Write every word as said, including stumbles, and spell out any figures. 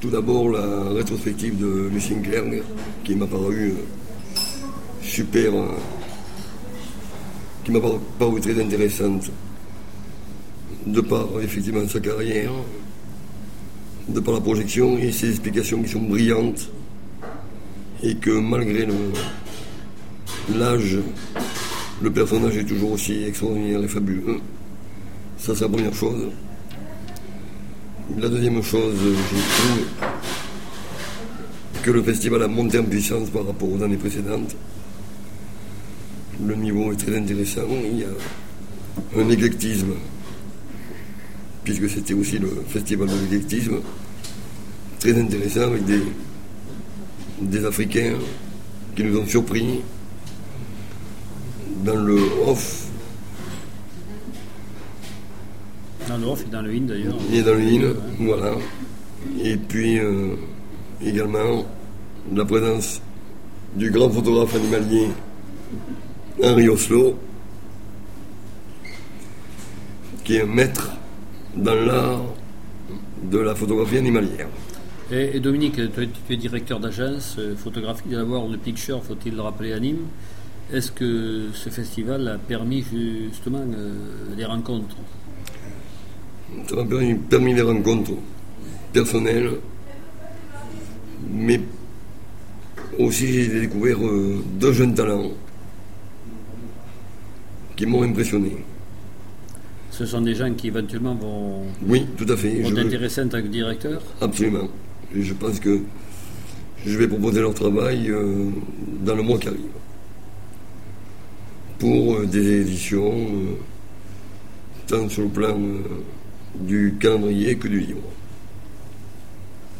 Tout d'abord, la rétrospective de Lucien Clerc, qui m'a paru super, qui m'a paru très intéressante, de par effectivement sa carrière, de par la projection et ses explications qui sont brillantes, et que malgré le, l'âge, le personnage est toujours aussi extraordinaire et fabuleux. Ça, c'est la première chose. La deuxième chose, je trouve que le festival a monté en puissance par rapport aux années précédentes. Le niveau est très intéressant. Il y a un éclectisme, puisque c'était aussi le festival de l'éclectisme, très intéressant, avec des, des Africains qui nous ont surpris dans le off. Dans le off et dans le in d'ailleurs. Et dans le in, ouais. Voilà. Et puis euh, également la présence du grand photographe animalier Henri Oslo, qui est un maître dans l'art de la photographie animalière. Et, et Dominique, tu es, tu es directeur d'agence photographique de la World de Picture, faut-il le rappeler, à Nîmes. Est-ce que ce festival a permis justement euh, des rencontres? Ça m'a permis, permis des rencontres personnelles, mais aussi j'ai découvert euh, deux jeunes talents qui m'ont impressionné. Ce sont des gens qui éventuellement vont, oui, tout à fait. vont je t'intéresser en tant que directeur? Absolument. Et je pense que je vais proposer leur travail euh, dans le mois qui arrive. Pour euh, des éditions, euh, tant sur le plan euh, du calendrier que du livre.